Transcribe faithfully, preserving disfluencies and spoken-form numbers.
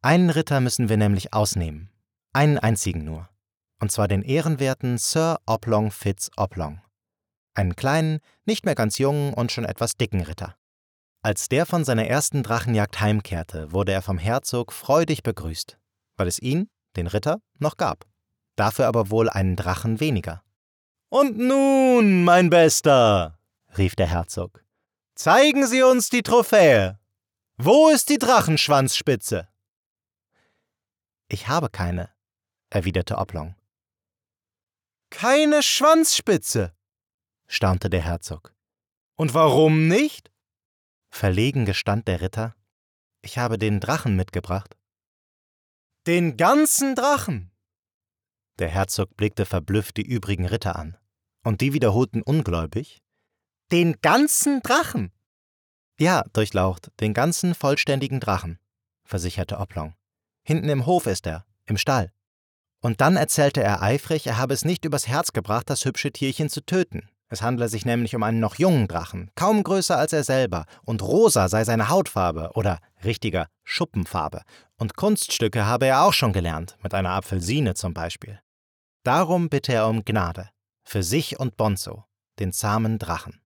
Einen Ritter müssen wir nämlich ausnehmen. Einen einzigen nur. Und zwar den ehrenwerten Sir Oblong Fitz Oblong. Einen kleinen, nicht mehr ganz jungen und schon etwas dicken Ritter. Als der von seiner ersten Drachenjagd heimkehrte, wurde er vom Herzog freudig begrüßt, weil es ihn, den Ritter, noch gab. Dafür aber wohl einen Drachen weniger. »Und nun, mein Bester«, rief der Herzog, »zeigen Sie uns die Trophäe. Wo ist die Drachenschwanzspitze?« »Ich habe keine«, erwiderte Oblong. »Keine Schwanzspitze?«, staunte der Herzog. »Und warum nicht?« Verlegen gestand der Ritter, »Ich habe den Drachen mitgebracht.« »Den ganzen Drachen?« Der Herzog blickte verblüfft die übrigen Ritter an, und die wiederholten ungläubig, »Den ganzen Drachen?« »Ja, Durchlaucht, den ganzen vollständigen Drachen«, versicherte Oblong. »Hinten im Hof ist er, im Stall.« Und dann erzählte er eifrig, er habe es nicht übers Herz gebracht, das hübsche Tierchen zu töten. Es handle sich nämlich um einen noch jungen Drachen, kaum größer als er selber, und rosa sei seine Hautfarbe oder richtiger Schuppenfarbe. Und Kunststücke habe er auch schon gelernt, mit einer Apfelsine zum Beispiel. Darum bitte er um Gnade, für sich und Bonzo, den zahmen Drachen.